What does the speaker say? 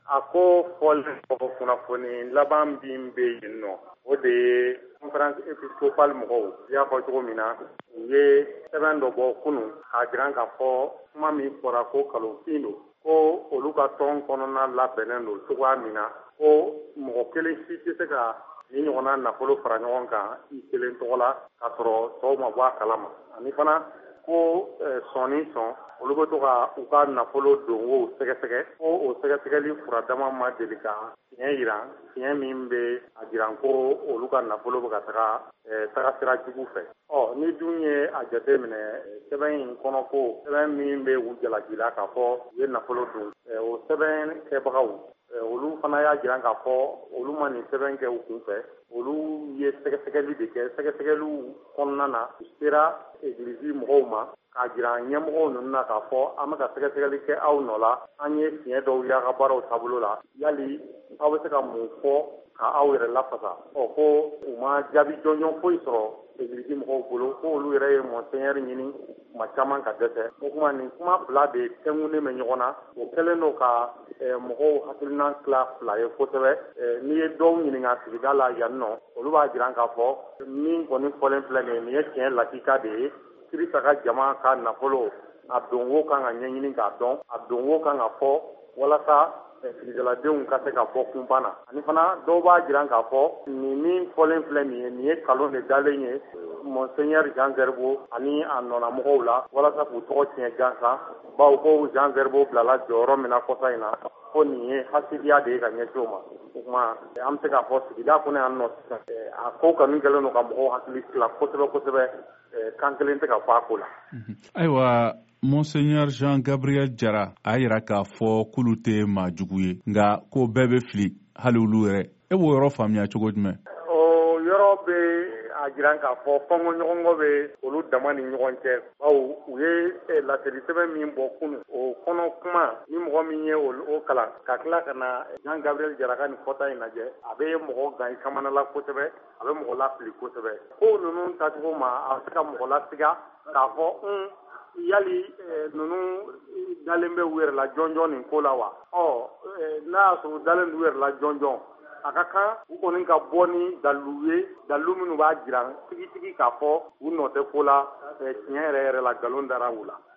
a ko fɔlen mɔgɔ kunnafoni laban bin bɛ yen nɔ o de ye conférence épiscopale mɔgɔw y'a fɔ cogo min na u ye sɛbɛn dɔ bɔ kunun k'a jiran k'a fɔ kuma min fɔra ko kalofin don ko olu ka tɔn kɔnɔna labɛnnen don cogoya min na ko mɔgɔ kelen si tɛ se ka ni ɲɔgɔnna nafolo fara ɲɔgɔn kan i kelen tɔgɔ la k'a sɔrɔ tɔw ma bɔ a kalama ani fana ko sɔn ni sɔn olu bɛ to ka u ka nafolo donko sɛgɛsɛgɛ ko o sɛgɛsɛgɛli furadama ma deli ka tiɲɛ jira tiɲɛ min bɛ a jira ko olu ka nafolo bɛ ka taga sira jugu fɛ. Ni dun ye a jate minɛ sɛbɛn in kɔnɔ ko sɛbɛn min bɛ u jalaki la k'a fɔ u ye nafolo dun o sɛbɛn kɛbagaw olu fana y'a jira k'a fɔ olu ma nin sɛbɛn kɛ u kun fɛ olu ye sɛgɛsɛgɛli de kɛ sɛgɛsɛgɛliw kɔnɔna na u sera egilizi mɔgɔw ma k'a jira ɲɛmɔgɔw ninnu na k'a fɔ an bɛ ka sɛgɛsɛgɛli kɛ aw nɔ la an ye fiɲɛ dɔw y'a ka baaraw taabolo la yali aw bɛ se ka mun fɔ ka aw yɛrɛ lafasa ko u ma jaabi jɔnjɔn foyi sɔrɔ egilizi mɔgɔw bolo ko olu yɛrɛ ye monseigneur ɲini kuma caman ka dɛsɛ o kuma nin kuma fila de tɛnkunnen bɛ ɲɔgɔn na o kɛlen don ka mɔgɔw hakilina tila fila ye kosɛbɛ n'i ye dɔw ɲininka sigida la yan nɔ olu b'a jira k'a fɔ min kɔni fɔlen filɛ nin ye tiɲɛ lakika de ye kirisa ka jama ka nafolo a donko kan ka ɲɛɲini k'a dɔn a donko kan ka fɔ walasa sirigɛladenw ka se ka bɔ kunpan na ani fana dɔw b'a jira k'a fɔ nin min fɔlen filɛ nin ye nkalon de dalen ye monseigneur Jean Zerbo ani a nɔnamɔgɔw la walasa k'u tɔgɔ tiɲɛ gansan bawo ko Jean Zerbo bilala jɔyɔrɔ min na kɔsa in na ko nin ye hasidiya de ye ka ɲɛsin o ma o tuma an bɛ se k'a fɔ sigida kɔnɔ yan nɔ sisan a ko kanu kɛlen don ka mɔgɔw hakili tila kosɛbɛ kosɛbɛ kan kelen tɛ ka fɔ a ko la. Ayiwa Monseigneur Jean Gabriel Jara a yira k'a fɔ k'olu tɛ maa jugu ye nka ko bɛɛ bɛ fili hali olu yɛrɛ e b'o yɔrɔ faamuya cogo jumɛn? O yɔrɔ bɛ a jira k'a fɔ fɔnkɔɲɔgɔnkɔ bɛ olu dama ni ɲɔgɔn cɛ bawo u ye laseli sɛbɛn min bɔ kunun o kɔnɔ kuma ni mɔgɔ min ye o kalan ka tila ka na Jean Gabriel Jara ka nin fɔta in lajɛ a bɛ mɔgɔ gan i kamana la kosɛbɛ a bɛ mɔgɔ lafili kosɛbɛ ko ninnu tacogo ma a bɛ se ka mɔgɔ lasiga k'a fɔ yali ninnu dalen bɛ u yɛrɛ la jɔnjɔn nin ko la wa n'a y'a sɔrɔ u dalen d'u yɛrɛ la jɔnjɔn a ka kan u kɔni ka bɔ ni dalilu ye dalilu minnu b'a jira tigitigi k'a fɔ u nɔ tɛ ko la tiɲɛ yɛrɛ yɛrɛ la nkalon dara u la